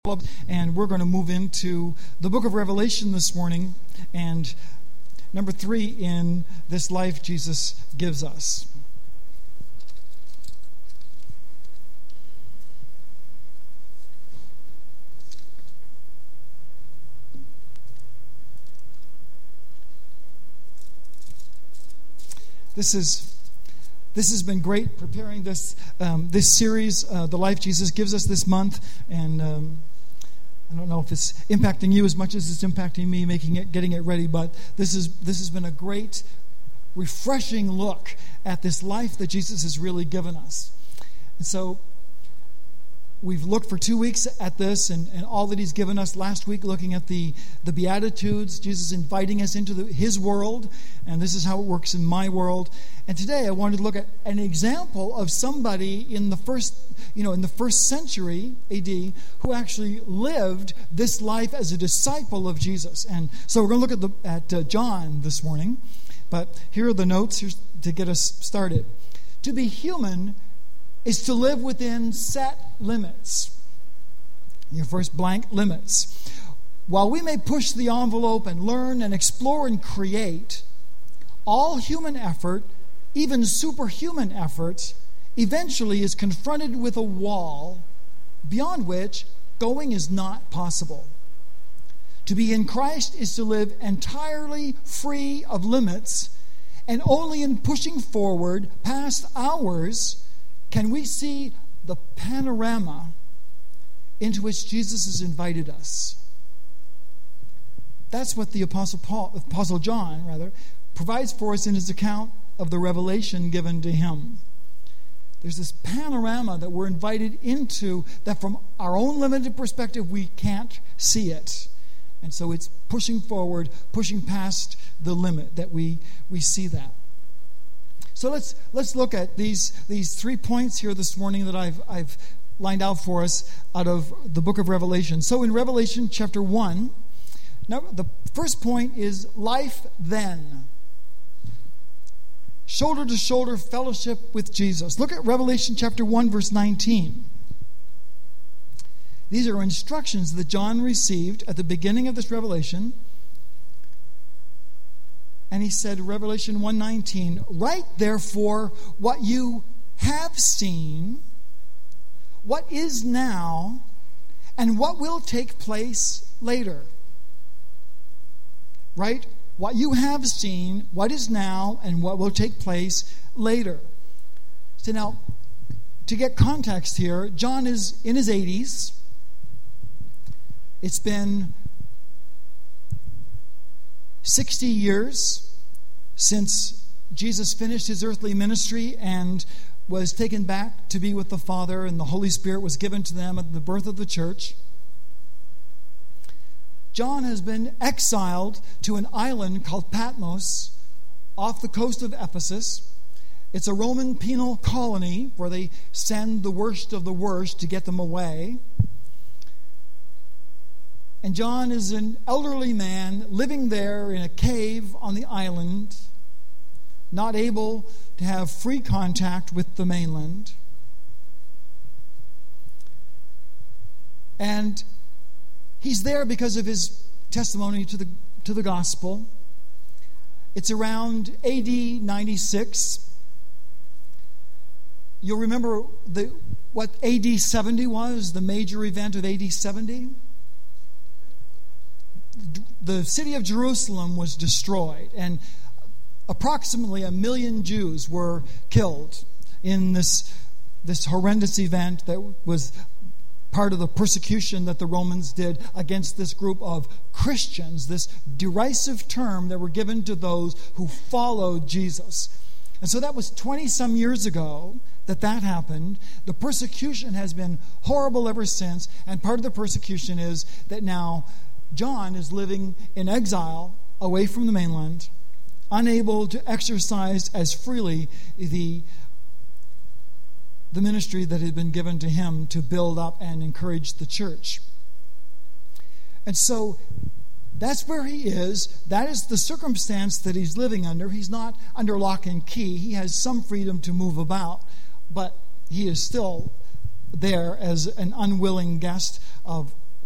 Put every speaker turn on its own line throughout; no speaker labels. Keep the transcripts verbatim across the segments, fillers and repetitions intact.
And we're going to move into the book of Revelation this morning, and number three in this life Jesus gives us. This is This has been great preparing this um, this series, uh, The Life Jesus Gives Us, this month, and um, I don't know if it's impacting you as much as it's impacting me, making it, getting it ready. But this is this has been a great, refreshing look at this life that Jesus has really given us. And so we've looked for two weeks at this and, and all that He's given us. Last week, looking at the the Beatitudes, Jesus inviting us into the, His world, and this is how it works in my world. And today, I wanted to look at an example of somebody in the first, you know, in the first century A D who actually lived this life as a disciple of Jesus. And so we're going to look at the at uh, John this morning. But here are the notes here's to get us started. To be human is to live within set limits. Your first blank, limits. While we may push the envelope and learn and explore and create, all human effort, even superhuman effort, eventually is confronted with a wall beyond which going is not possible. To be in Christ is to live entirely free of limits, and only in pushing forward past ours can we see the panorama into which Jesus has invited us. That's what the Apostle Paul, Apostle John, rather, provides for us in his account of the revelation given to him. There's this panorama that we're invited into that from our own limited perspective we can't see it. And so it's pushing forward, pushing past the limit that we, we see that. So let's let's look at these these three points here this morning that I've I've lined out for us out of the book of Revelation. So in Revelation chapter one, now the first point is life then. Shoulder to shoulder fellowship with Jesus. Look at Revelation chapter one, verse nineteen. These are instructions that John received at the beginning of this revelation. And he said, Revelation one nineteen, write therefore what you have seen, what is now, and what will take place later. Write what you have seen, what is now, and what will take place later. So now, to get context here, John is in his eighties. It's been sixty years since Jesus finished his earthly ministry and was taken back to be with the Father, and the Holy Spirit was given to them at the birth of the church. John has been exiled to an island called Patmos off the coast of Ephesus. It's a Roman penal colony where they send the worst of the worst to get them away. And John is an elderly man living there in a cave on the island, not able to have free contact with the mainland. And he's there because of his testimony to the to the gospel. It's around A D ninety-six. You'll remember the what A D seventy was, the major event of A D seventy. The city of Jerusalem was destroyed, and approximately a million Jews were killed in this, this horrendous event that was part of the persecution that the Romans did against this group of Christians, this derisive term that were given to those who followed Jesus. And so that was twenty-some years ago that that happened. The persecution has been horrible ever since, and part of the persecution is that now John is living in exile away from the mainland, unable to exercise as freely the, the ministry that had been given to him to build up and encourage the church. And so that's where he is. That is the circumstance that he's living under. He's not under lock and key. He has some freedom to move about, but he is still there as an unwilling guest of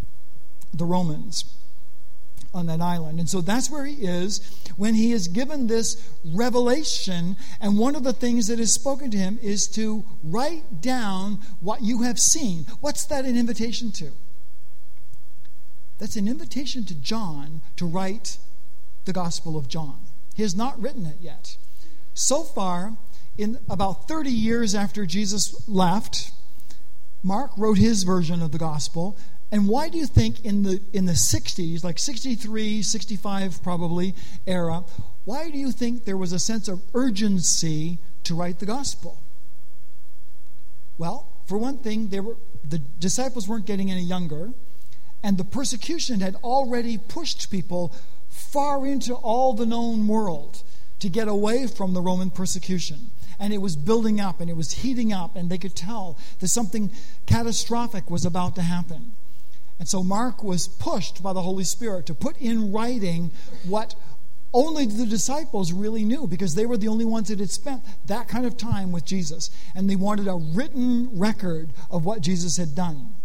the Romans on that island. And so that's where he is when he is given this revelation. And one of the things that is spoken to him is to write down what you have seen. What's that an invitation to? That's an invitation to John to write the Gospel of John. He has not written it yet. So far, in about thirty years after Jesus left, Mark wrote his version of the Gospel. And why do you think in the in the sixties, like sixty-three, sixty-five probably, era, why do you think there was a sense of urgency to write the Gospel? Well, for one thing, they were the disciples weren't getting any younger, and the persecution had already pushed people far into all the known world to get away from the Roman persecution. And it was building up, and it was heating up, and they could tell that something catastrophic was about to happen. And so Mark was pushed by the Holy Spirit to put in writing what only the disciples really knew, because they were the only ones that had spent that kind of time with Jesus. And they wanted a written record of what Jesus had done.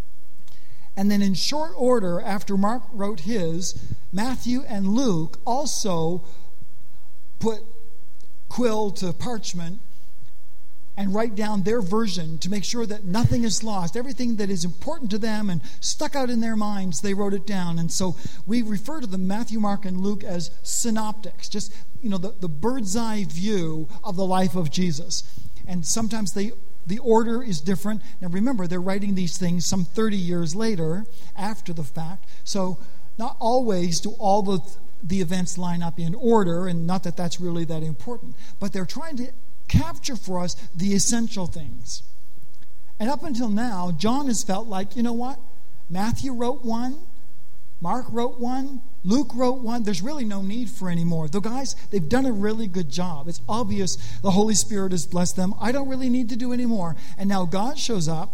And then in short order, after Mark wrote his, Matthew and Luke also put quill to parchment and write down their version to make sure that nothing is lost. Everything that is important to them and stuck out in their minds, they wrote it down. And so we refer to them, Matthew, Mark, and Luke, as synoptics, just, you know, the, the bird's eye view of the life of Jesus. And sometimes they the order is different. Now remember, they're writing these things some thirty years later, after the fact. So not always do all the the events line up in order, and not that that's really that important. But they're trying to capture for us the essential things. And up until now, John has felt like, you know what? Matthew wrote one, Mark wrote one, Luke wrote one. There's really no need for any more. The guys, they've done a really good job. It's obvious the Holy Spirit has blessed them. I don't really need to do any more. And now God shows up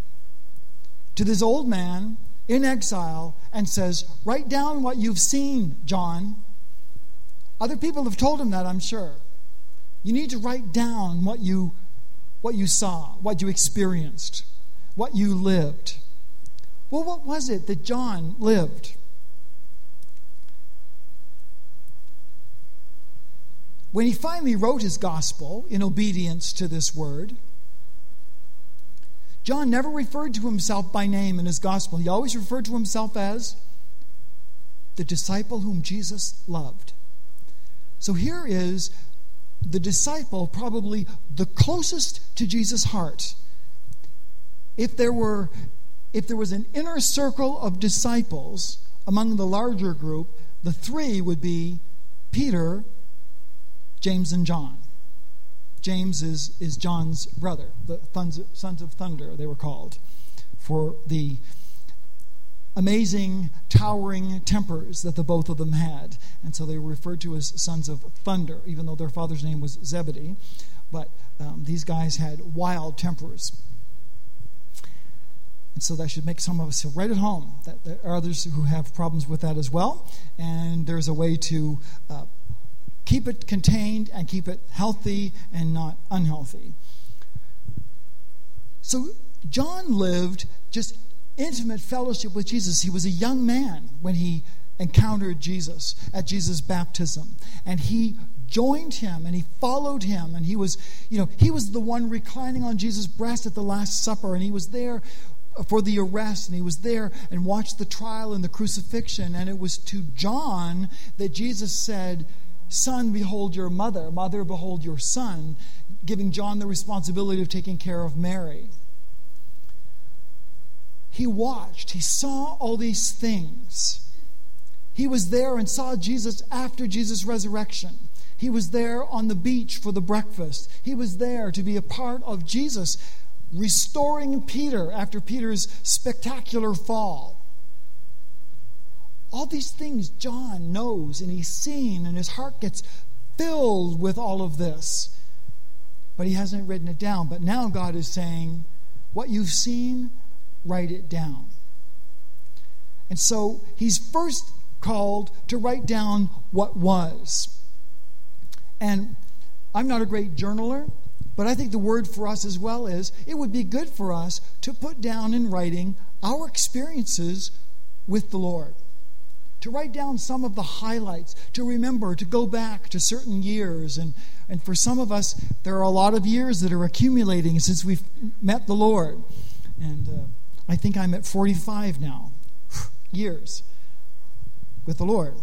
to this old man in exile and says, write down what you've seen, John. Other people have told him that, I'm sure. You need to write down what you what you saw, what you experienced, what you lived. Well, what was it that John lived? When he finally wrote his gospel in obedience to this word, John never referred to himself by name in his gospel. He always referred to himself as the disciple whom Jesus loved. So here is the disciple, probably the closest to Jesus' heart. If there were, if there was an inner circle of disciples among the larger group, the three would be Peter, James, and John. James is, is John's brother, the Sons of Thunder, they were called, for the amazing, towering tempers that the both of them had. And so they were referred to as sons of thunder, even though their father's name was Zebedee. But um, these guys had wild tempers. And so that should make some of us feel right at home. That there are others who have problems with that as well. And there's a way to uh, keep it contained and keep it healthy and not unhealthy. So John lived just intimate fellowship with Jesus. He was a young man when he encountered Jesus at Jesus' baptism. And he joined him and he followed him. And he was, you know, he was the one reclining on Jesus' breast at the Last Supper. And he was there for the arrest. And he was there and watched the trial and the crucifixion. And it was to John that Jesus said, "Son, behold your mother. Mother, behold your son," giving John the responsibility of taking care of Mary. He watched. He saw all these things. He was there and saw Jesus after Jesus' resurrection. He was there on the beach for the breakfast. He was there to be a part of Jesus restoring Peter after Peter's spectacular fall. All these things John knows and he's seen, and his heart gets filled with all of this. But he hasn't written it down. But now God is saying, what you've seen, write it down. And so he's first called to write down what was. And I'm not a great journaler, but I think the word for us as well is, it would be good for us to put down in writing our experiences with the Lord, to write down some of the highlights, to remember, to go back to certain years. And, and for some of us, there are a lot of years that are accumulating since we've met the Lord. And uh, I think I'm at forty-five now, years with the Lord.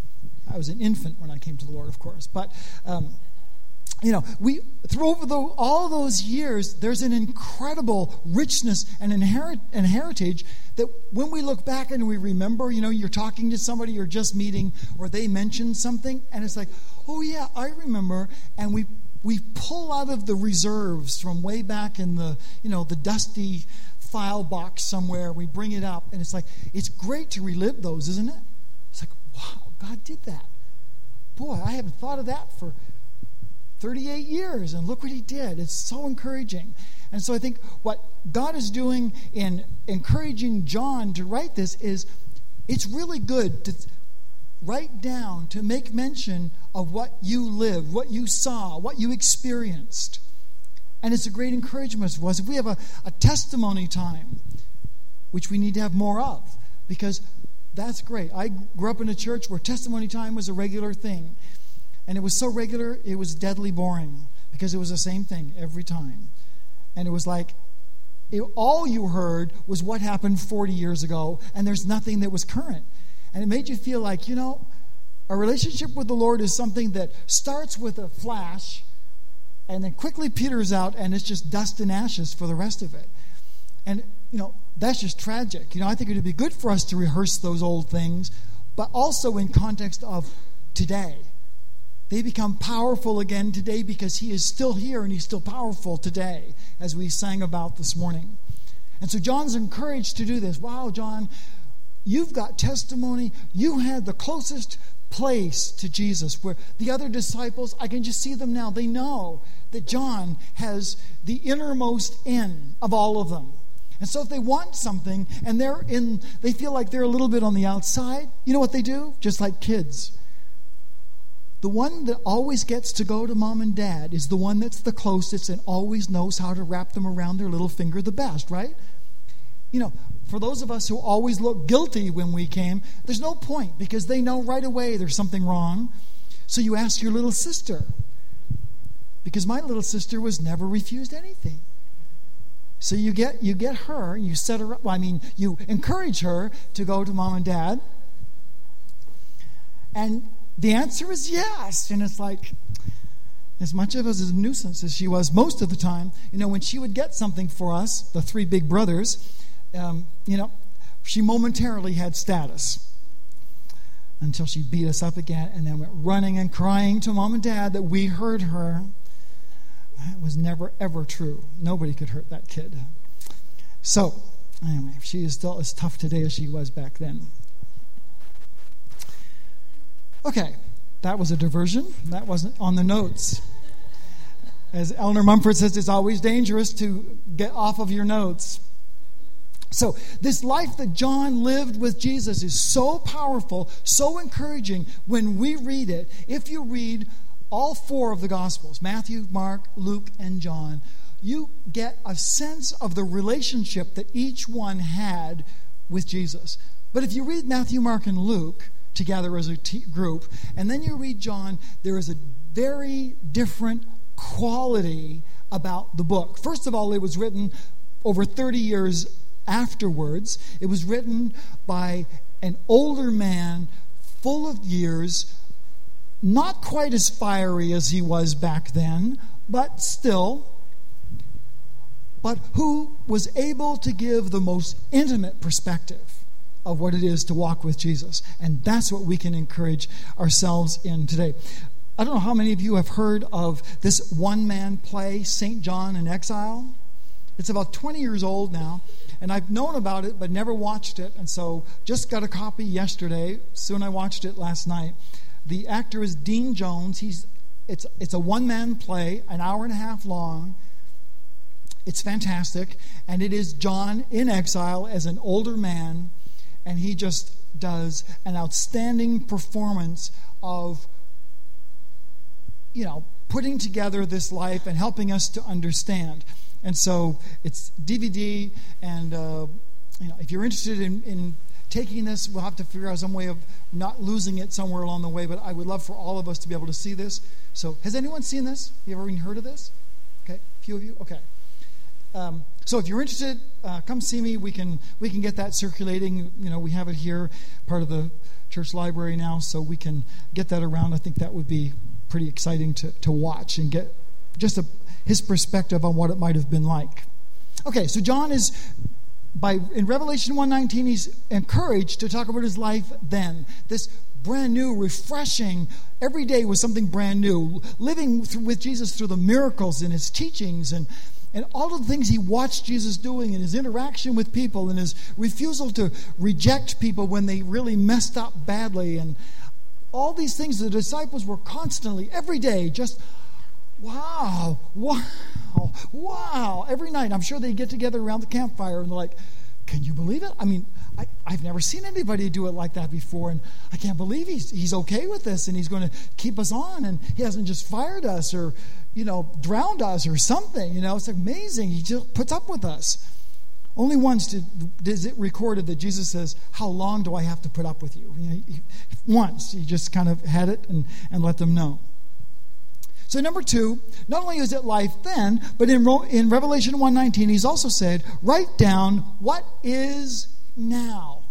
I was an infant when I came to the Lord, of course. But, um, you know, we through over the, all those years, there's an incredible richness and inherit and heritage that when we look back and we remember, you know, you're talking to somebody you're just meeting, or they mention something, and it's like, oh yeah, I remember, and we we pull out of the reserves from way back in the, you know, the dusty file box somewhere. We bring it up, and it's like, it's great to relive those, isn't it? It's like, wow, God did that. Boy, I haven't thought of that for thirty-eight years, and look what he did. It's so encouraging. And so I think what God is doing in encouraging John to write this is, it's really good to write down, to make mention of what you lived, what you saw, what you experienced. And it's a great encouragement for us. If we have a, a testimony time, which we need to have more of, because that's great. I grew up in a church where testimony time was a regular thing. And it was so regular, it was deadly boring, because it was the same thing every time. And it was like, it, all you heard was what happened forty years ago, and there's nothing that was current. And it made you feel like, you know, a relationship with the Lord is something that starts with a flash and then quickly peters out, and it's just dust and ashes for the rest of it. And, you know, that's just tragic. You know, I think it would be good for us to rehearse those old things, but also in context of today. They become powerful again today because he is still here and he's still powerful today, as we sang about this morning. And so John's encouraged to do this. Wow, John, you've got testimony. You had the closest place to Jesus, where the other disciples, I can just see them now. They know that John has the innermost in of all of them. And so if they want something and they're in, they feel like they're a little bit on the outside, you know what they do? Just like kids. The one that always gets to go to mom and dad is the one that's the closest and always knows how to wrap them around their little finger the best, right? You know, for those of us who always look guilty when we came, there's no point, because they know right away there's something wrong. So you ask your little sister, because my little sister was never refused anything. So you get you get her, you set her up, well, I mean, you encourage her to go to mom and dad. And the answer is yes. And it's like, as much of us as a nuisance as she was most of the time, you know, when she would get something for us, the three big brothers, um, you know, she momentarily had status until she beat us up again and then went running and crying to mom and dad that we hurt her. That was never, ever true. Nobody could hurt that kid. So, anyway, she is still as tough today as she was back then. Okay, that was a diversion. That wasn't on the notes. As Eleanor Mumford says, it's always dangerous to get off of your notes. So this life that John lived with Jesus is so powerful, so encouraging when we read it. If you read all four of the Gospels, Matthew, Mark, Luke, and John, you get a sense of the relationship that each one had with Jesus. But if you read Matthew, Mark, and Luke together as a t- group, and then you read John, there is a very different quality about the book. First of all, it was written over thirty years afterwards. It was written by an older man, full of years, not quite as fiery as he was back then, but still, but who was able to give the most intimate perspective of what it is to walk with Jesus. And that's what we can encourage ourselves in today. I don't know how many of you have heard of this one-man play, Saint John in Exile. It's about twenty years old now, and I've known about it but never watched it, and so just got a copy yesterday. Soon I watched it last night. The actor is Dean Jones. He's it's it's a one-man play, an hour and a half long. It's fantastic, and it is John in exile as an older man, and he just does an outstanding performance of, you know, putting together this life and helping us to understand. And so it's D V D, and uh, you know, if you're interested in, in taking this. We'll have to figure out some way of not losing it somewhere along the way, but I would love for all of us to be able to see this. So has anyone seen this? You ever even heard of this? Okay, a few of you? Okay. Um, so if you're interested, uh, come see me. We can we can get that circulating. You know, we have it here, part of the church library now, so we can get that around. I think that would be pretty exciting to, to watch and get just a, his perspective on what it might have been like. Okay, so John is, by in Revelation one nineteen, he's encouraged to talk about his life then. This brand new, refreshing, every day was something brand new. Living through, with Jesus through the miracles and his teachings and And all of the things he watched Jesus doing and his interaction with people and his refusal to reject people when they really messed up badly. And all these things, the disciples were constantly, every day, just, wow, wow, wow. Every night, I'm sure they get together around the campfire and they're like, can you believe it? I mean, I, I've never seen anybody do it like that before, and I can't believe he's he's okay with this, and he's going to keep us on, and he hasn't just fired us or, you know, drowned us or something. You know, it's amazing. He just puts up with us. Only once did, is it recorded that Jesus says, how long do I have to put up with you? You know, he, once. He just kind of had it and, and let them know. So number two, not only is it life then, but in, in Revelation one nineteen, he's also said, write down what is now.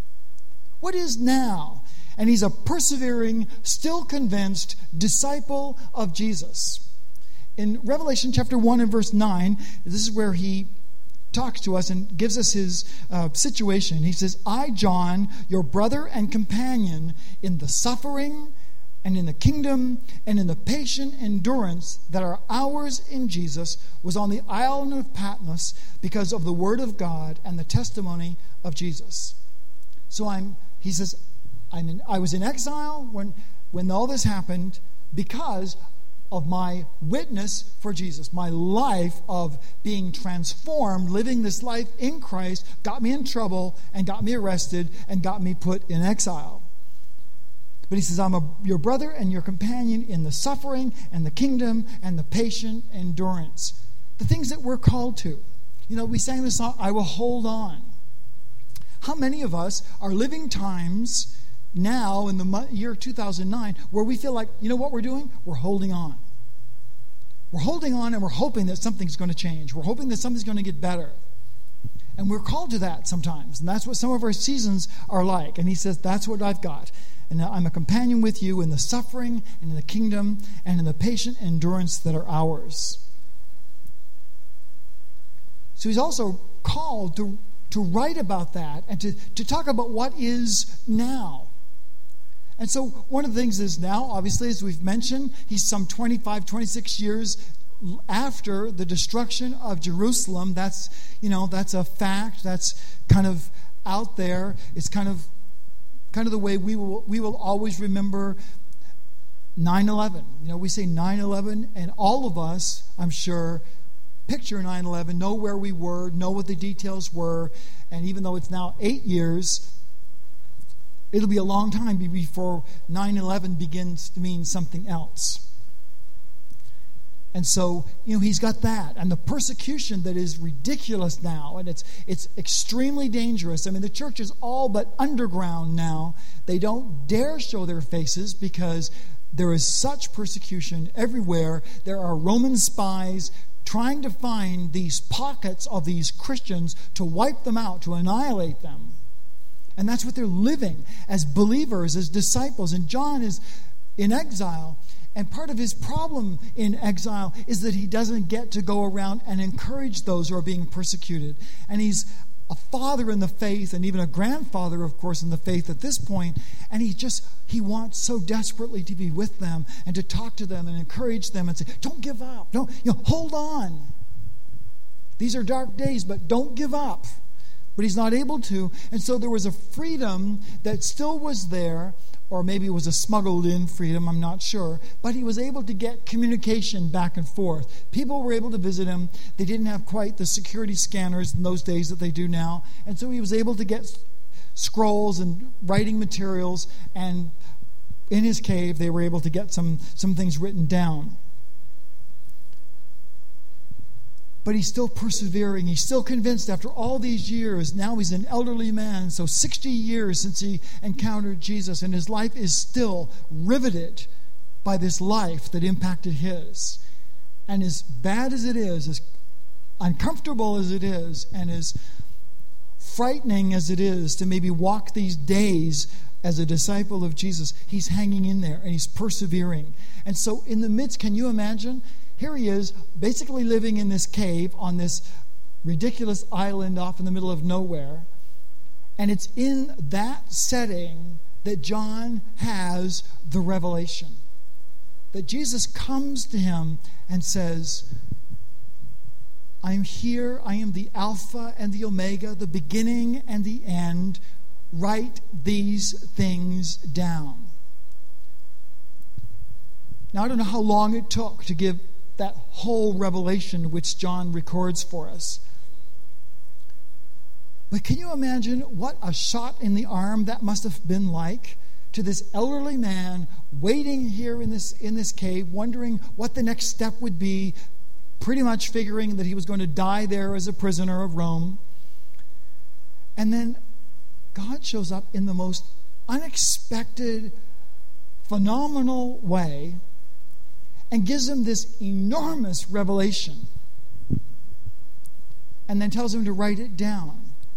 What is now? And he's a persevering, still convinced disciple of Jesus. In Revelation chapter one and verse nine, this is where he talks to us and gives us his uh, situation. He says, I, John, your brother and companion in the suffering and in the kingdom and in the patient endurance that are ours in Jesus, was on the island of Patmos because of the word of God and the testimony of Jesus. So I'm, he says, I'm in, I was in exile when, when all this happened because of my witness for Jesus. My life of being transformed, living this life in Christ, got me in trouble and got me arrested and got me put in exile. But he says, I'm a, your brother and your companion in the suffering and the kingdom and the patient endurance. The things that we're called to. You know, we sang this song, I will hold on. How many of us are living times now in the year two thousand nine where we feel like, you know what we're doing? We're holding on. We're holding on and we're hoping that something's going to change. We're hoping that something's going to get better. And we're called to that sometimes. And that's what some of our seasons are like. And he says, that's what I've got. And I'm a companion with you in the suffering and in the kingdom and in the patient endurance that are ours. So he's also called to, to write about that and to, to talk about what is now. And so one of the things is now, obviously, as we've mentioned, he's some twenty-five, twenty-six years after the destruction of Jerusalem. That's, you know, that's a fact. That's kind of out there. It's kind of kind of the way we will we will always remember nine eleven. You know, we say nine eleven, and all of us, I'm sure, picture nine eleven, know where we were, know what the details were, and even though it's now eight years, it'll be a long time before nine eleven begins to mean something else. And so, you know, he's got that. And the persecution that is ridiculous now, and it's it's extremely dangerous. I mean, the church is all but underground now. They don't dare show their faces because there is such persecution everywhere. There are Roman spies trying to find these pockets of these Christians to wipe them out, to annihilate them. And that's what they're living as believers, as disciples. And John is in exile. And part of his problem in exile is that he doesn't get to go around and encourage those who are being persecuted. And he's a father in the faith and even a grandfather, of course, in the faith at this point. And he just, he wants so desperately to be with them and to talk to them and encourage them and say, don't give up. Don't, you know, hold on. These are dark days, but don't give up. But he's not able to. And so there was a freedom that still was there, or maybe it was a smuggled in freedom, I'm not sure. But he was able to get communication back and forth. People were able to visit him. They didn't have quite the security scanners in those days that they do now. And so he was able to get scrolls and writing materials. And in his cave, they were able to get some, some things written down. But he's still persevering. He's still convinced after all these years. Now he's an elderly man, so sixty years since he encountered Jesus, and his life is still riveted by this life that impacted his. And as bad as it is, as uncomfortable as it is, and as frightening as it is to maybe walk these days as a disciple of Jesus, he's hanging in there and he's persevering. And so in the midst, can you imagine? Here he is, basically living in this cave on this ridiculous island off in the middle of nowhere. And it's in that setting that John has the revelation. That Jesus comes to him and says, I am here, I am the Alpha and the Omega, the beginning and the end. Write these things down. Now, I don't know how long it took to give that whole revelation which John records for us. But can you imagine what a shot in the arm that must have been like to this elderly man waiting here in this, in this cave, wondering what the next step would be, pretty much figuring that he was going to die there as a prisoner of Rome. And then God shows up in the most unexpected, phenomenal way and gives him this enormous revelation, and then tells him to write it down.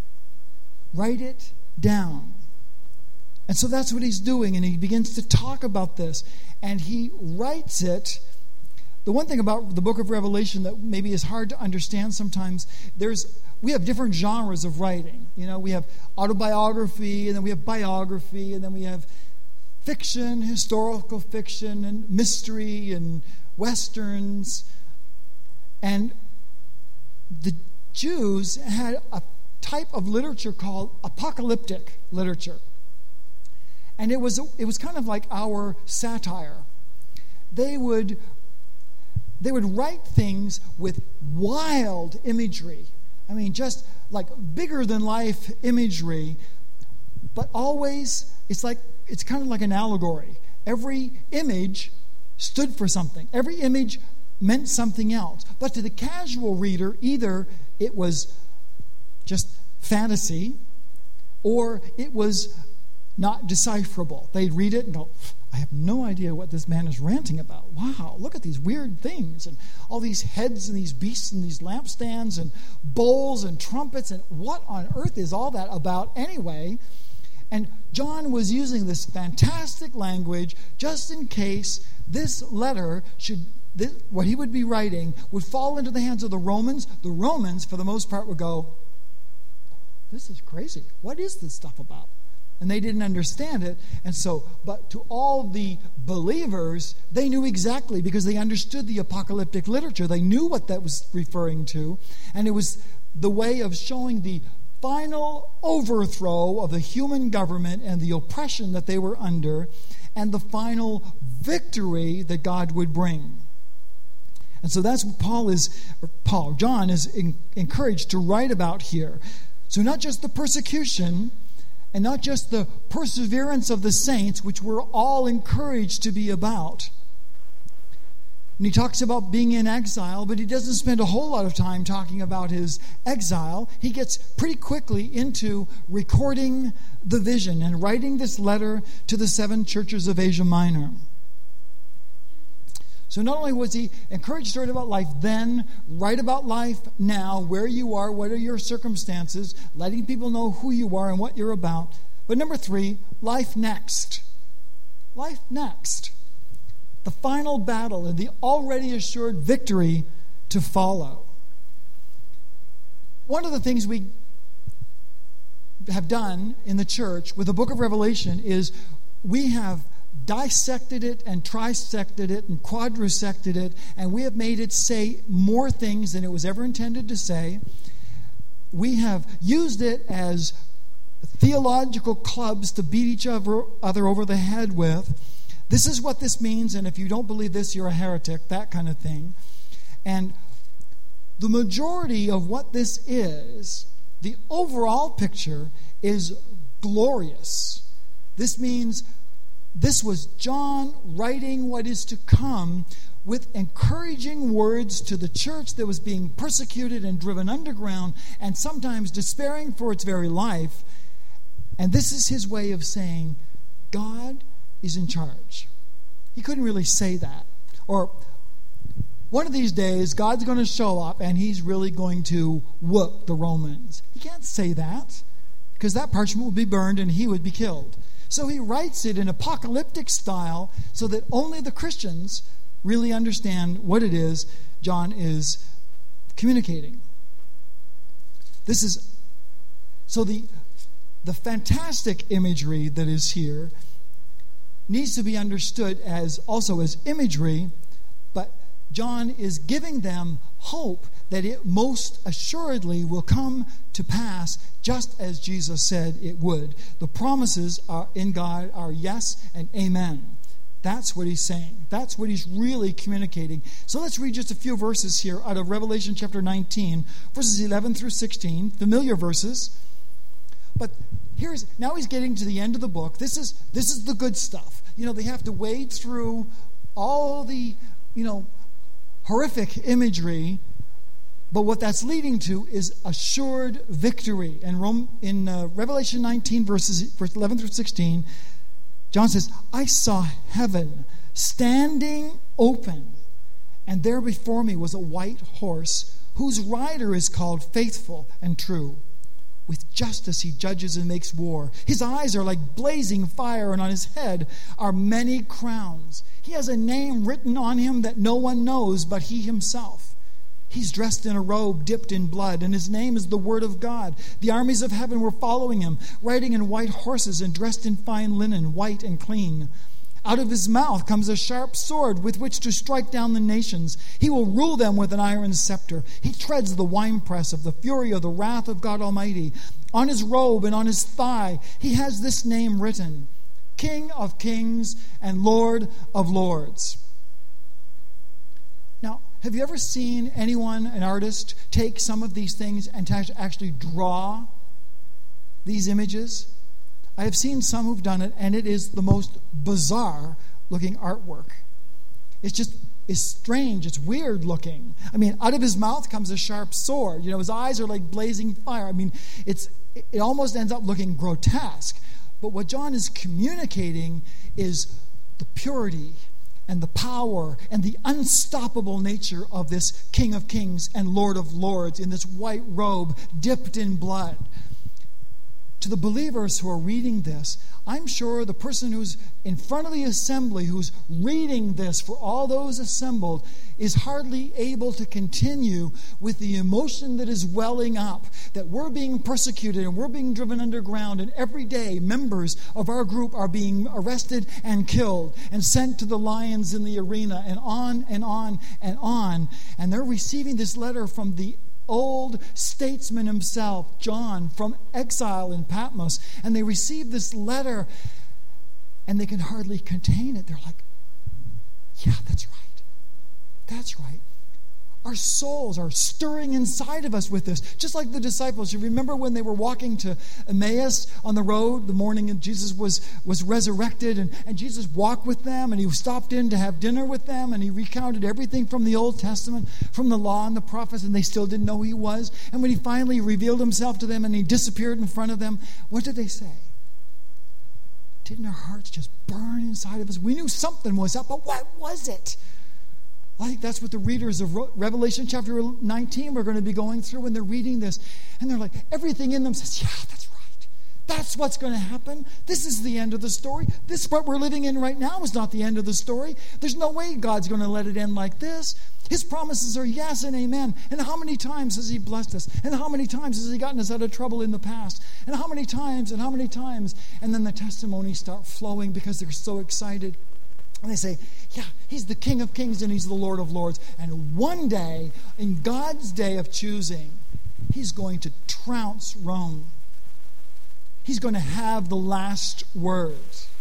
Write it down. And so that's what he's doing, and he begins to talk about this, and he writes it. The one thing about the book of Revelation that maybe is hard to understand sometimes, there's we have different genres of writing. You know, we have autobiography, and then we have biography, and then we have fiction, historical fiction, and mystery, and westerns. And the Jews had a type of literature called apocalyptic literature. And it was it was kind of like our satire. They would they would write things with wild imagery. I mean, just like bigger than life imagery, but always it's like it's kind of like an allegory. Every image stood for something. Every image meant something else. But to the casual reader, either it was just fantasy or it was not decipherable. They'd read it and go, I have no idea what this man is ranting about. Wow, look at these weird things and all these heads and these beasts and these lampstands and bowls and trumpets, and what on earth is all that about anyway? And John was using this fantastic language just in case this letter should, this, what he would be writing, would fall into the hands of the Romans. The Romans, for the most part, would go, this is crazy. What is this stuff about? And they didn't understand it. And so, but to all the believers, they knew exactly, because they understood the apocalyptic literature. They knew what that was referring to. And it was the way of showing the final overthrow of the human government and the oppression that they were under, and the final victory that God would bring. And so that's what Paul is, or Paul, John is in, encouraged to write about here. So not just the persecution, and not just the perseverance of the saints, which we're all encouraged to be about. And he talks about being in exile, but he doesn't spend a whole lot of time talking about his exile. He gets pretty quickly into recording the vision and writing this letter to the seven churches of Asia Minor. So not only was he encouraged to write about life then, write about life now, where you are, what are your circumstances, letting people know who you are and what you're about. But number three, life next. Life next. The final battle and the already assured victory to follow. One of the things we have done in the church with the book of Revelation is we have dissected it and trisected it and quadrisected it, and we have made it say more things than it was ever intended to say. We have used it as theological clubs to beat each other, other over the head with. This is what this means, and if you don't believe this, you're a heretic, that kind of thing. And the majority of what this is, the overall picture, is glorious. This means this was John writing what is to come with encouraging words to the church that was being persecuted and driven underground and sometimes despairing for its very life. And this is his way of saying, God is in charge. He couldn't really say that. Or, one of these days, God's going to show up and he's really going to whoop the Romans. He can't say that because that parchment would be burned and he would be killed. So he writes it in apocalyptic style so that only the Christians really understand what it is John is communicating. This is, so the, the fantastic imagery that is here needs to be understood as also as imagery, but John is giving them hope that it most assuredly will come to pass just as Jesus said it would. The promises are in God are yes and amen. That's what he's saying. That's what he's really communicating. So let's read just a few verses here out of Revelation chapter nineteen, verses eleven through sixteen, familiar verses. But here's now he's getting to the end of the book. This is this is the good stuff. You know, they have to wade through all the, you know, horrific imagery, but what that's leading to is assured victory. And Rome, in uh, Revelation nineteen, verses verse eleven through sixteen, John says, I saw heaven standing open, and there before me was a white horse, whose rider is called Faithful and True. With justice he judges and makes war. His eyes are like blazing fire, and on his head are many crowns. He has a name written on him that no one knows but he himself. He's dressed in a robe dipped in blood, and his name is the Word of God. The armies of heaven were following him, riding in white horses and dressed in fine linen, white and clean. Out of his mouth comes a sharp sword with which to strike down the nations. He will rule them with an iron scepter. He treads the winepress of the fury of the wrath of God Almighty. On his robe and on his thigh he has this name written, King of Kings and Lord of Lords. Now, have you ever seen anyone, an artist, take some of these things and actually draw these images? I have seen some who've done it, and it is the most bizarre looking artwork. It's just, it's strange, it's weird looking. I mean, out of his mouth comes a sharp sword. You know, his eyes are like blazing fire. I mean, it's it almost ends up looking grotesque. But what John is communicating is the purity and the power and the unstoppable nature of this King of Kings and Lord of Lords in this white robe dipped in blood. To the believers who are reading this, I'm sure the person who's in front of the assembly, who's reading this for all those assembled, is hardly able to continue with the emotion that is welling up, that we're being persecuted and we're being driven underground, and every day members of our group are being arrested and killed and sent to the lions in the arena, and on and on and on. And they're receiving this letter from the old statesman himself, John, from exile in Patmos, and they receive this letter and they can hardly contain it. They're like, yeah, that's right. That's right. Our souls are stirring inside of us with this. Just like the disciples. You remember when they were walking to Emmaus on the road the morning and Jesus was, was resurrected, and, and Jesus walked with them, and he stopped in to have dinner with them, and he recounted everything from the Old Testament, from the law and the prophets, and they still didn't know who he was. And when he finally revealed himself to them and he disappeared in front of them, what did they say? Didn't our hearts just burn inside of us? We knew something was up, but what was it? I think that's what the readers of Revelation chapter nineteen were going to be going through when they're reading this. And they're like, everything in them says, yeah, that's right. That's what's going to happen. This is the end of the story. This, what we're living in right now, is not the end of the story. There's no way God's going to let it end like this. His promises are yes and amen. And how many times has he blessed us? And how many times has he gotten us out of trouble in the past? And how many times and how many times? And then the testimonies start flowing because they're so excited. And they say, yeah, he's the King of Kings and he's the Lord of Lords. And one day, in God's day of choosing, he's going to trounce Rome. He's going to have the last word.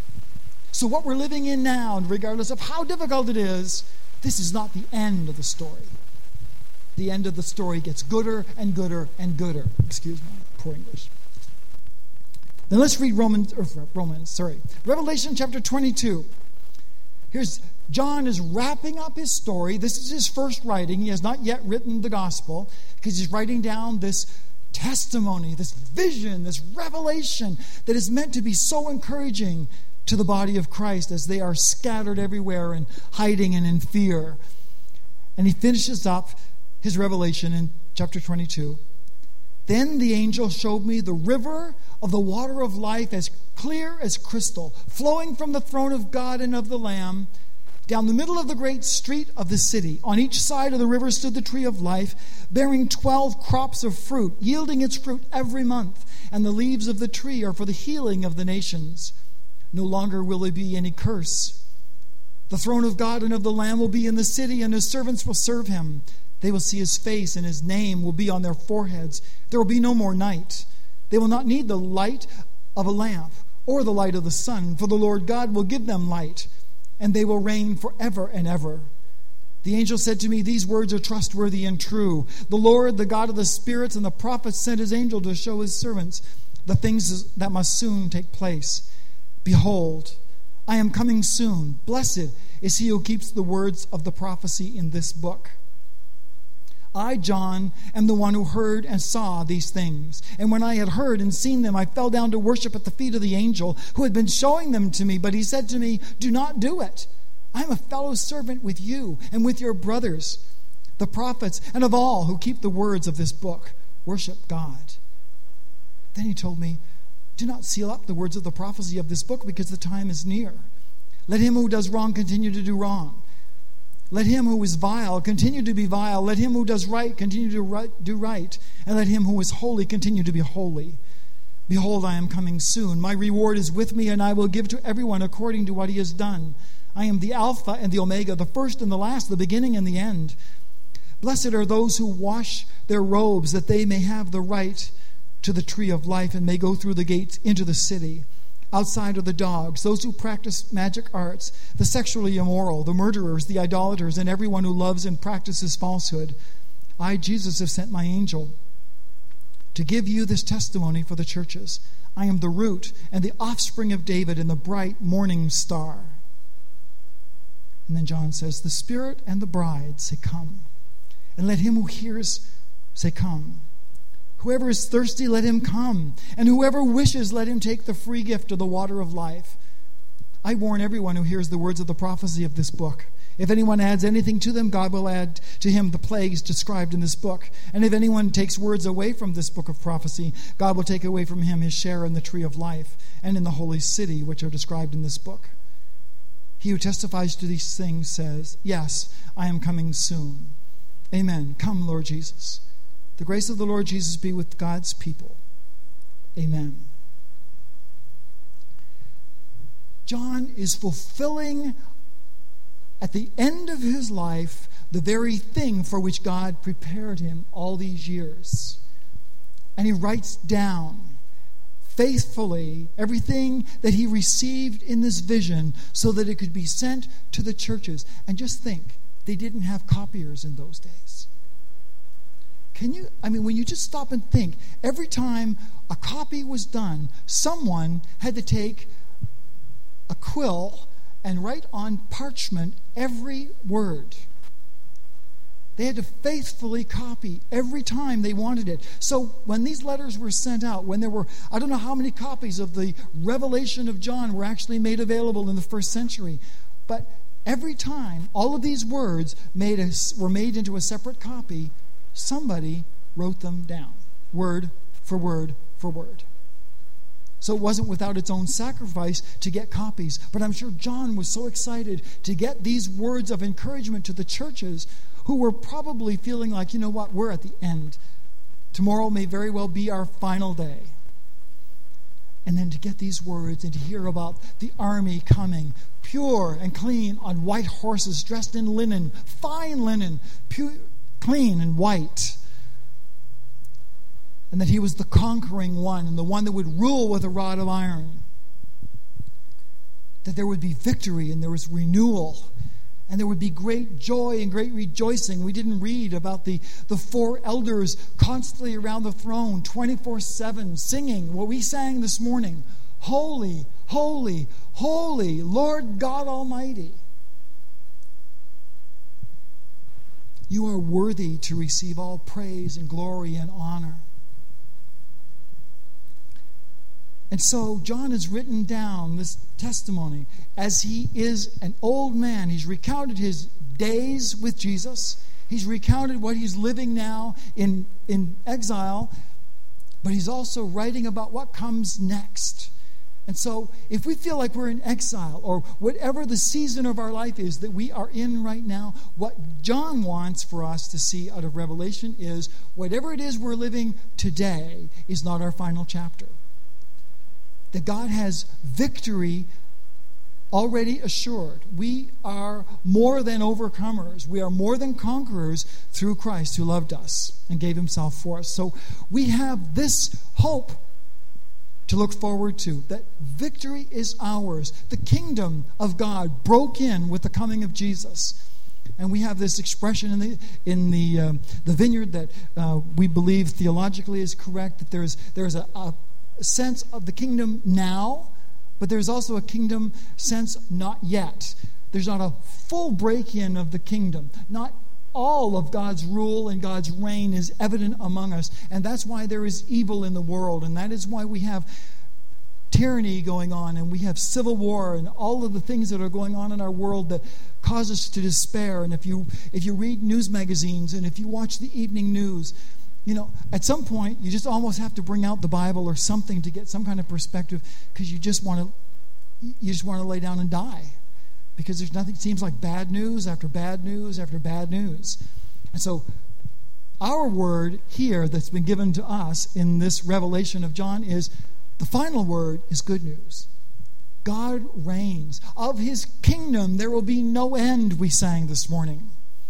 So what we're living in now, regardless of how difficult it is, this is not the end of the story. The end of the story gets gooder and gooder and gooder. Excuse me, poor English. Then let's read Romans, or Romans, sorry, Revelation chapter twenty-two. here's John is wrapping up his story. This is his first writing. He has not yet written the gospel because he's writing down this testimony, this vision, this revelation that is meant to be so encouraging to the body of Christ as they are scattered everywhere and hiding and in fear. And he finishes up his revelation in chapter twenty-two. Then the angel showed me the river of the water of life, as clear as crystal, flowing from the throne of God and of the Lamb, down the middle of the great street of the city. On each side of the river stood the tree of life, bearing twelve crops of fruit, yielding its fruit every month. And the leaves of the tree are for the healing of the nations. No longer will there be any curse. The throne of God and of the Lamb will be in the city, and his servants will serve him. They will see his face, and his name will be on their foreheads. There will be no more night. They will not need the light of a lamp or the light of the sun, for the Lord God will give them light, and they will reign forever and ever. The angel said to me, these words are trustworthy and true. The Lord, the God of the spirits and the prophets, sent his angel to show his servants the things that must soon take place. Behold, I am coming soon. Blessed is he who keeps the words of the prophecy in this book. I, John, am the one who heard and saw these things. And when I had heard and seen them, I fell down to worship at the feet of the angel who had been showing them to me. But he said to me, do not do it. I am a fellow servant with you and with your brothers, the prophets, and of all who keep the words of this book. Worship God. Then he told me, do not seal up the words of the prophecy of this book, because the time is near. Let him who does wrong continue to do wrong. Let him who is vile continue to be vile. Let him who does right continue to do right. And let him who is holy continue to be holy. Behold, I am coming soon. My reward is with me, and I will give to everyone according to what he has done. I am the Alpha and the Omega, the first and the last, the beginning and the end. Blessed are those who wash their robes, that they may have the right to the tree of life and may go through the gates into the city. Outside are the dogs, those who practice magic arts, the sexually immoral, the murderers, the idolaters, and everyone who loves and practices falsehood. I, Jesus, have sent my angel to give you this testimony for the churches. I am the root and the offspring of David and the bright morning star. And then John says, the Spirit and the bride say, come. And let him who hears say, come. Whoever is thirsty, let him come. And whoever wishes, let him take the free gift of the water of life. I warn everyone who hears the words of the prophecy of this book. If anyone adds anything to them, God will add to him the plagues described in this book. And if anyone takes words away from this book of prophecy, God will take away from him his share in the tree of life and in the holy city, which are described in this book. He who testifies to these things says, yes, I am coming soon. Amen. Come, Lord Jesus. The grace of the Lord Jesus be with God's people. Amen. John is fulfilling at the end of his life the very thing for which God prepared him all these years. And he writes down faithfully everything that he received in this vision so that it could be sent to the churches. And just think, they didn't have copiers in those days. Can you, I mean, when you just stop and think, every time a copy was done, someone had to take a quill and write on parchment every word. They had to faithfully copy every time they wanted it. So when these letters were sent out, when there were, I don't know how many copies of the Revelation of John were actually made available in the first century, but every time all of these words made a, were made into a separate copy, somebody wrote them down, word for word for word. So it wasn't without its own sacrifice to get copies. But I'm sure John was so excited to get these words of encouragement to the churches who were probably feeling like, you know what, we're at the end. Tomorrow may very well be our final day. And then to get these words and to hear about the army coming, pure and clean on white horses, dressed in linen, fine linen, pure, clean and white. And that he was the conquering one and the one that would rule with a rod of iron. That there would be victory and there was renewal. And there would be great joy and great rejoicing. We didn't read about the, the four elders constantly around the throne, twenty-four seven, singing what we sang this morning. Holy, holy, holy, Lord God Almighty. You are worthy to receive all praise and glory and honor. And so John has written down this testimony as he is an old man. He's recounted his days with Jesus. He's recounted what he's living now in, in exile. But he's also writing about what comes next. And so if we feel like we're in exile, or whatever the season of our life is that we are in right now, what John wants for us to see out of Revelation is whatever it is we're living today is not our final chapter. That God has victory already assured. We are more than overcomers. We are more than conquerors through Christ who loved us and gave himself for us. So we have this hope to look forward to, that victory is ours. The kingdom of God broke in with the coming of Jesus. And we have this expression in the in the um, the vineyard that uh, we believe theologically is correct, that there's there's a, a sense of the kingdom now, but there's also a kingdom sense not yet. There's not a full break-in of the kingdom. Not all of God's rule and God's reign is evident among us. And that's why there is evil in the world. And that is why we have tyranny going on, and we have civil war, and all of the things that are going on in our world that cause us to despair. And if you if you read news magazines, and if you watch the evening news, you know, at some point, you just almost have to bring out the Bible or something to get some kind of perspective, because you just want to, you just want to lay down and die, because there's nothing. It seems like bad news after bad news after bad news, and so our word here that's been given to us in this revelation of John is the final word is good news. God reigns. Of his kingdom there will be no end. We sang this morning.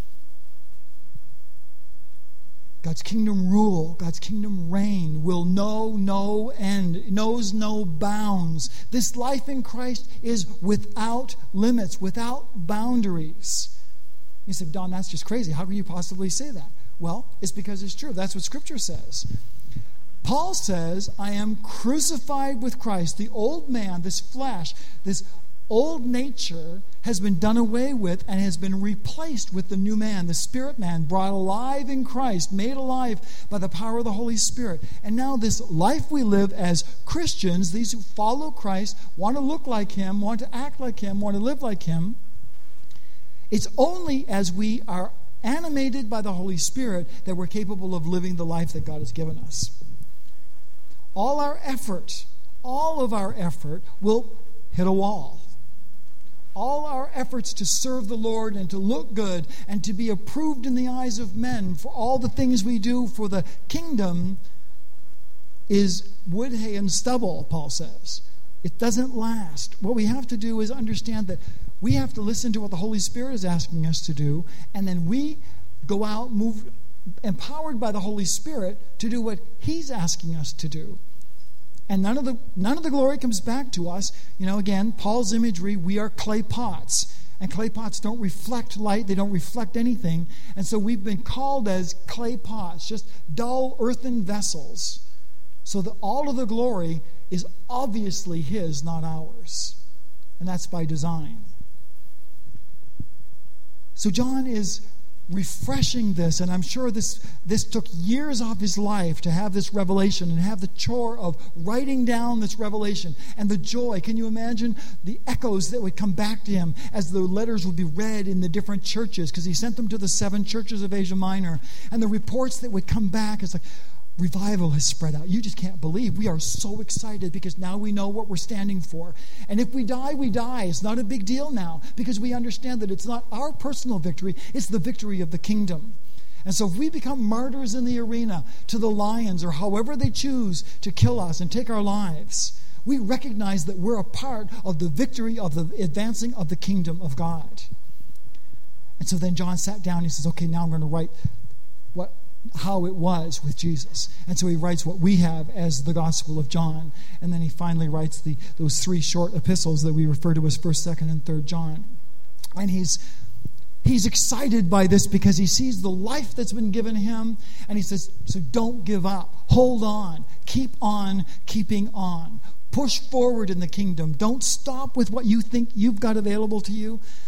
God's kingdom rule, God's kingdom reign will know no end, knows no bounds. This life in Christ is without limits, without boundaries. You say, Don, that's just crazy. How can you possibly say that? Well, it's because it's true. That's what Scripture says. Paul says, I am crucified with Christ. The old man, this flesh, this old nature has been done away with and has been replaced with the new man, the spirit man, brought alive in Christ, made alive by the power of the Holy Spirit. And now this life we live as Christians, these who follow Christ, want to look like him, want to act like him, want to live like him, it's only as we are animated by the Holy Spirit that we're capable of living the life that God has given us. All our effort, all of our effort will hit a wall. All our efforts to serve the Lord and to look good and to be approved in the eyes of men for all the things we do for the kingdom is wood, hay, and stubble, Paul says. It doesn't last. What we have to do is understand that we have to listen to what the Holy Spirit is asking us to do, and then we go out, move, empowered by the Holy Spirit to do what he's asking us to do. And none of the none of the glory comes back to us. You know, again, Paul's imagery, we are clay pots. And clay pots don't reflect light. They don't reflect anything. And so we've been called as clay pots, just dull earthen vessels. So that all of the glory is obviously his, not ours. And that's by design. So John is refreshing this, and I'm sure this this took years off his life to have this revelation and have the chore of writing down this revelation and the joy. Can you imagine the echoes that would come back to him as the letters would be read in the different churches, because he sent them to the seven churches of Asia Minor, and the reports that would come back, it's like revival has spread out. You just can't believe. We are so excited because now we know what we're standing for. And if we die, we die. It's not a big deal now because we understand that it's not our personal victory, it's the victory of the kingdom. And so if we become martyrs in the arena to the lions or however they choose to kill us and take our lives, we recognize that we're a part of the victory of the advancing of the kingdom of God. And so then John sat down and he says, okay, now I'm going to write what how it was with Jesus. And so he writes what we have as the Gospel of John. And then he finally writes the those three short epistles that we refer to as first, second, and third John. And he's he's excited by this because he sees the life that's been given him. And he says, so don't give up. Hold on. Keep on keeping on. Push forward in the kingdom. Don't stop with what you think you've got available to you.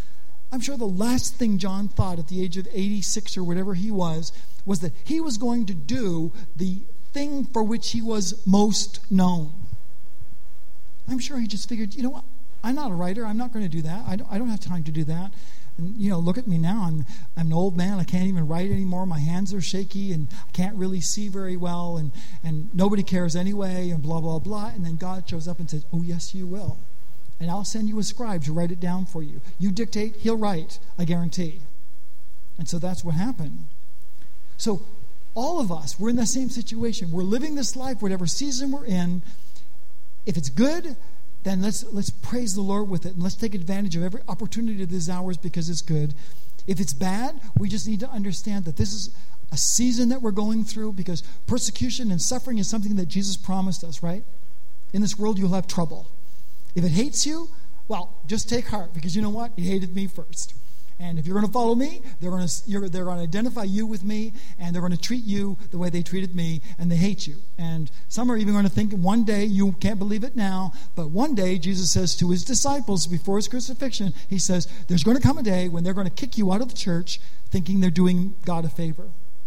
I'm sure the last thing John thought at the age of eighty-six or whatever he was, was that he was going to do the thing for which he was most known. I'm sure he just figured, you know what, I'm not a writer. I'm not going to do that. I don't, I don't have time to do that. And, you know, look at me now. I'm I'm an old man. I can't even write anymore. My hands are shaky, and I can't really see very well, and, and nobody cares anyway, and blah, blah, blah. And then God shows up and says, oh, yes, you will. And I'll send you a scribe to write it down for you. You dictate, he'll write, I guarantee. And so that's what happened. So all of us, we're in the same situation. We're living this life, whatever season we're in. If it's good, then let's let's praise the Lord with it. And let's take advantage of every opportunity of these hours because it's good. If it's bad, we just need to understand that this is a season that we're going through because persecution and suffering is something that Jesus promised us, right? In this world, you'll have trouble. If it hates you, well, just take heart because you know what? It hated me first. And if you're going to follow me, they're going to you're, they're going to identify you with me, and they're going to treat you the way they treated me, and they hate you. And some are even going to think one day, you can't believe it now, but one day Jesus says to his disciples before his crucifixion, he says, there's going to come a day when they're going to kick you out of the church thinking they're doing God a favor.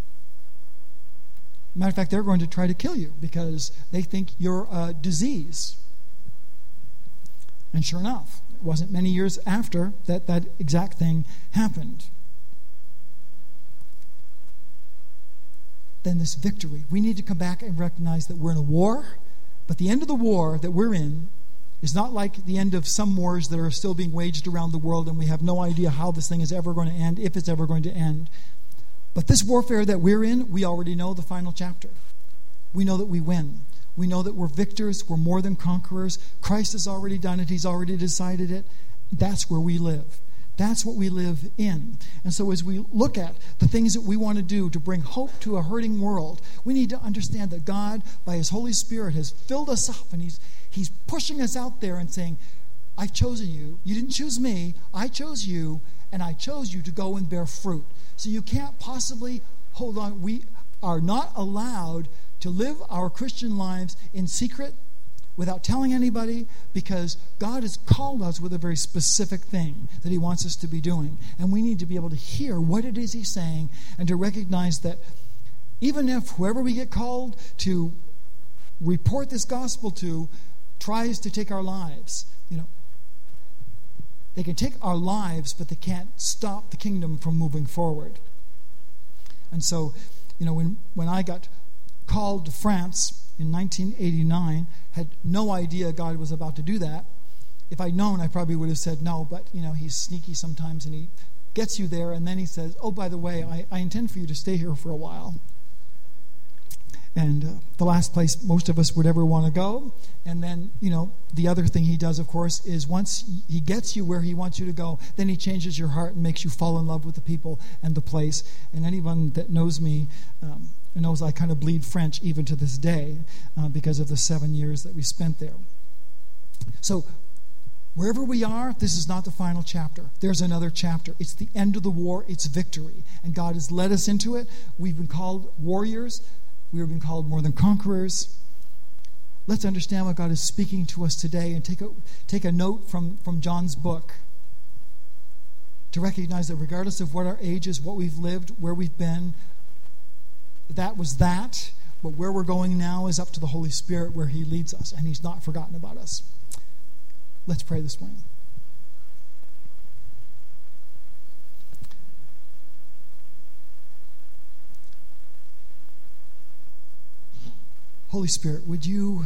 Matter of fact, they're going to try to kill you because they think you're a disease. And sure enough, it wasn't many years after that that exact thing happened. Then this victory. We need to come back and recognize that we're in a war, but the end of the war that we're in is not like the end of some wars that are still being waged around the world and we have no idea how this thing is ever going to end, if it's ever going to end. But this warfare that we're in, we already know the final chapter. We know that we win. We know that we're victors. We're more than conquerors. Christ has already done it. He's already decided it. That's where we live. That's what we live in. And so as we look at the things that we want to do to bring hope to a hurting world, we need to understand that God, by his Holy Spirit, has filled us up, and he's, he's pushing us out there and saying, I've chosen you. You didn't choose me. I chose you, and I chose you to go and bear fruit. So you can't possibly hold on. We are not allowed to live our Christian lives in secret without telling anybody, because God has called us with a very specific thing that he wants us to be doing. And we need to be able to hear what it is he's saying and to recognize that even if whoever we get called to report this gospel to tries to take our lives, you know, they can take our lives, but they can't stop the kingdom from moving forward. And so, you know, when, when I got called to France in nineteen eighty-nine, had no idea God was about to do that. If I'd known, I probably would have said no, but, you know, he's sneaky sometimes, and he gets you there, and then he says, oh, by the way, I, I intend for you to stay here for a while. And uh, the last place most of us would ever want to go. And then, you know, the other thing he does, of course, is once he gets you where he wants you to go, then he changes your heart and makes you fall in love with the people and the place. And anyone that knows me um, knows I kind of bleed French even to this day uh, because of the seven years that we spent there. So wherever we are, this is not the final chapter. There's another chapter. It's the end of the war. It's victory. And God has led us into it. We've been called warriors. We have been called more than conquerors. Let's understand what God is speaking to us today and take a, take a note from, from John's book to recognize that regardless of what our age is, what we've lived, where we've been, that was that. But where we're going now is up to the Holy Spirit, where he leads us, and he's not forgotten about us. Let's pray this morning. Holy Spirit, would you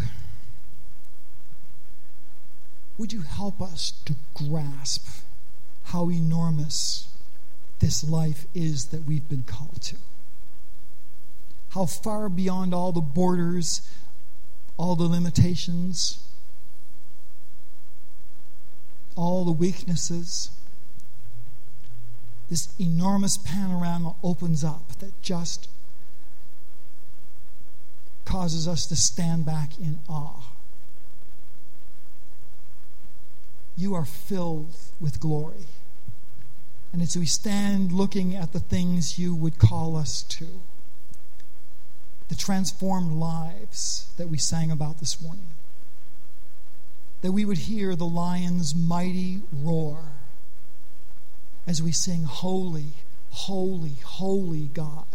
would you help us to grasp how enormous this life is that we've been called to? How far beyond all the borders, all the limitations, all the weaknesses, this enormous panorama opens up that just causes us to stand back in awe. You are filled with glory. And as we stand looking at the things you would call us to, the transformed lives that we sang about this morning, that we would hear the lion's mighty roar, as we sing, holy, holy, holy God.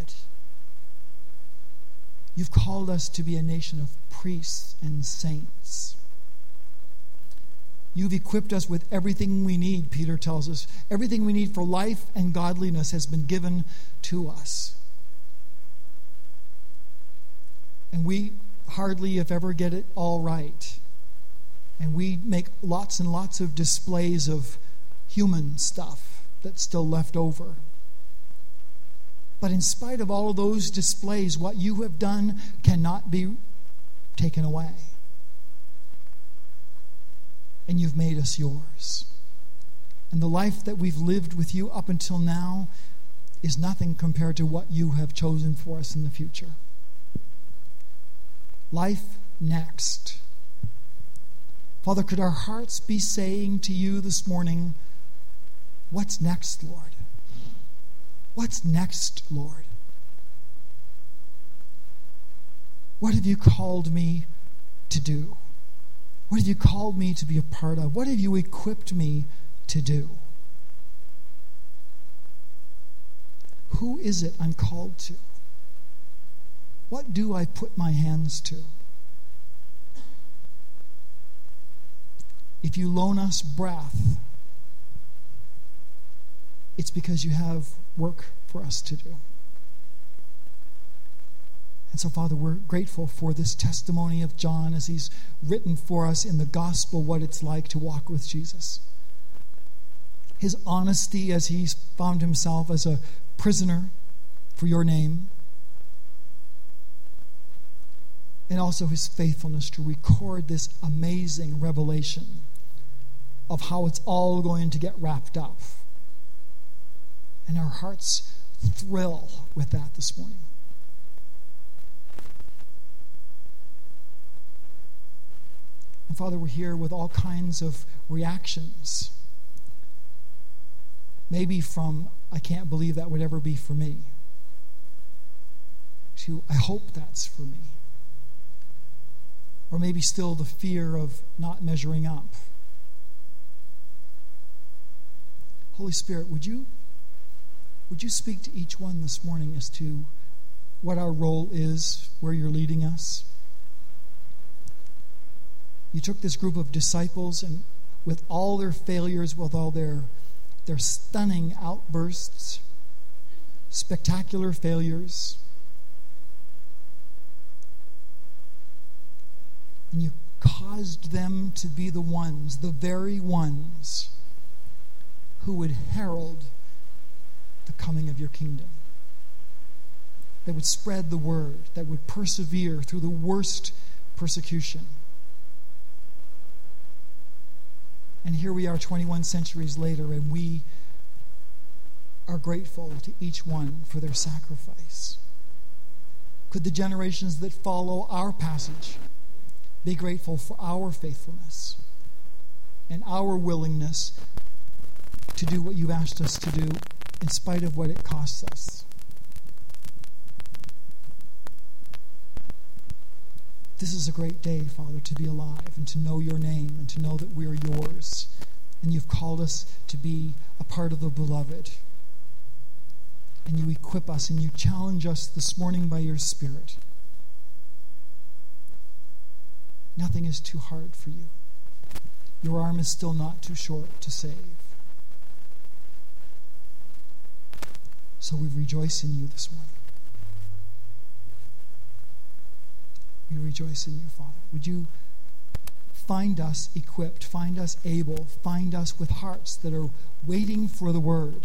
You've called us to be a nation of priests and saints. You've equipped us with everything we need, Peter tells us. Everything we need for life and godliness has been given to us. And we hardly, if ever, get it all right. And we make lots and lots of displays of human stuff that's still left over. But in spite of all of those displays, what you have done cannot be taken away. And you've made us yours. And the life that we've lived with you up until now is nothing compared to what you have chosen for us in the future. Life next. Father, could our hearts be saying to you this morning, what's next, Lord? What's next, Lord? What have you called me to do? What have you called me to be a part of? What have you equipped me to do? Who is it I'm called to? What do I put my hands to? If you loan us breath, it's because you have work for us to do. And so, Father, we're grateful for this testimony of John as he's written for us in the gospel what it's like to walk with Jesus. His honesty as he's found himself as a prisoner for your name. And also his faithfulness to record this amazing revelation of how it's all going to get wrapped up. And our hearts thrill with that this morning. And Father, we're here with all kinds of reactions. Maybe from, I can't believe that would ever be for me, to, I hope that's for me. Or maybe still the fear of not measuring up. Holy Spirit, would you Would you speak to each one this morning as to what our role is, where you're leading us? You took this group of disciples and with all their failures, with all their, their stunning outbursts, spectacular failures, and you caused them to be the ones, the very ones, who would herald the coming of your kingdom, that would spread the word, that would persevere through the worst persecution. And here we are twenty-one centuries later, and we are grateful to each one for their sacrifice. Could the generations that follow our passage be grateful for our faithfulness and our willingness to do what you've asked us to do in spite of what it costs us? This is a great day, Father, to be alive and to know your name and to know that we are yours. And you've called us to be a part of the beloved. And you equip us and you challenge us this morning by your Spirit. Nothing is too hard for you. Your arm is still not too short to save. So we rejoice in you this morning. We rejoice in you, Father. Would you find us equipped, find us able, find us with hearts that are waiting for the word.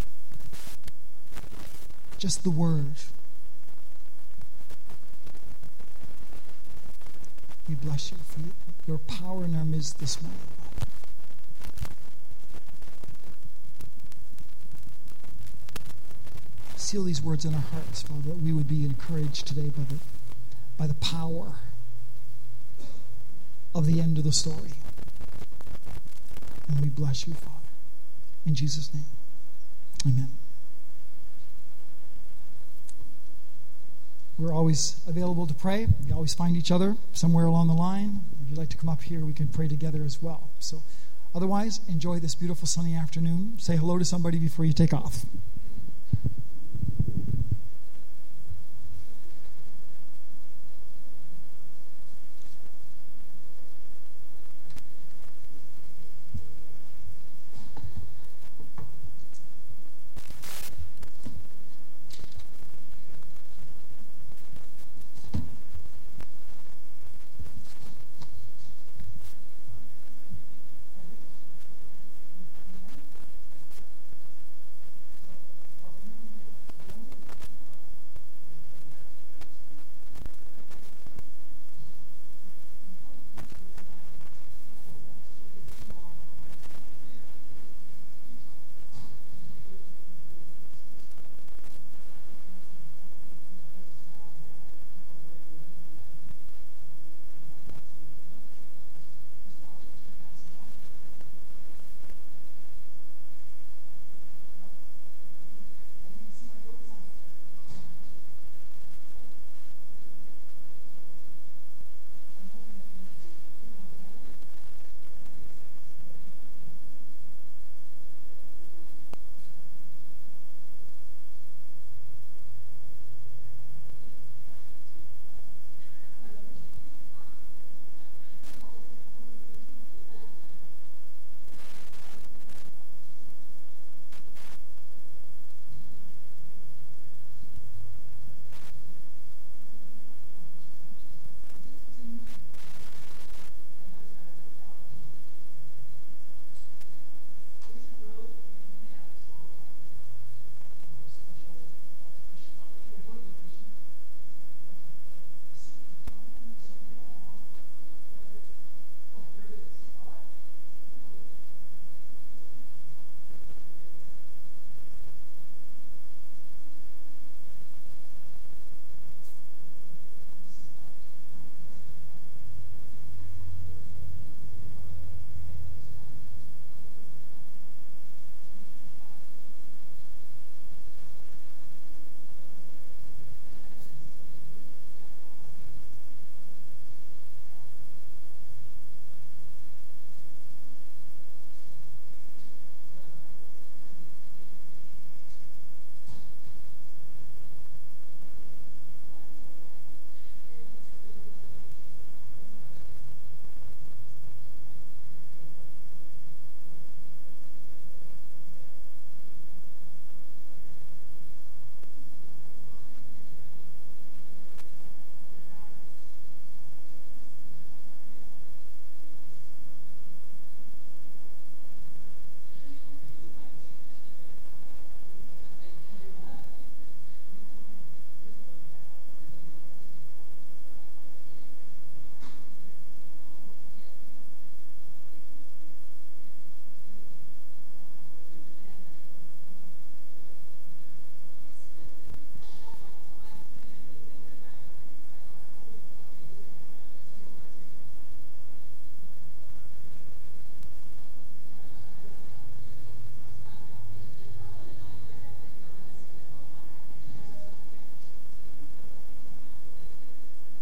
Just the word. We bless you for your power in our midst this morning. Seal these words in our hearts, Father, that we would be encouraged today by the, by the power of the end of the story. And we bless you, Father. In Jesus' name, amen. We're always available to pray. You always find each other somewhere along the line. If you'd like to come up here, we can pray together as well. So Otherwise, enjoy this beautiful sunny afternoon. Say hello to somebody before you take off.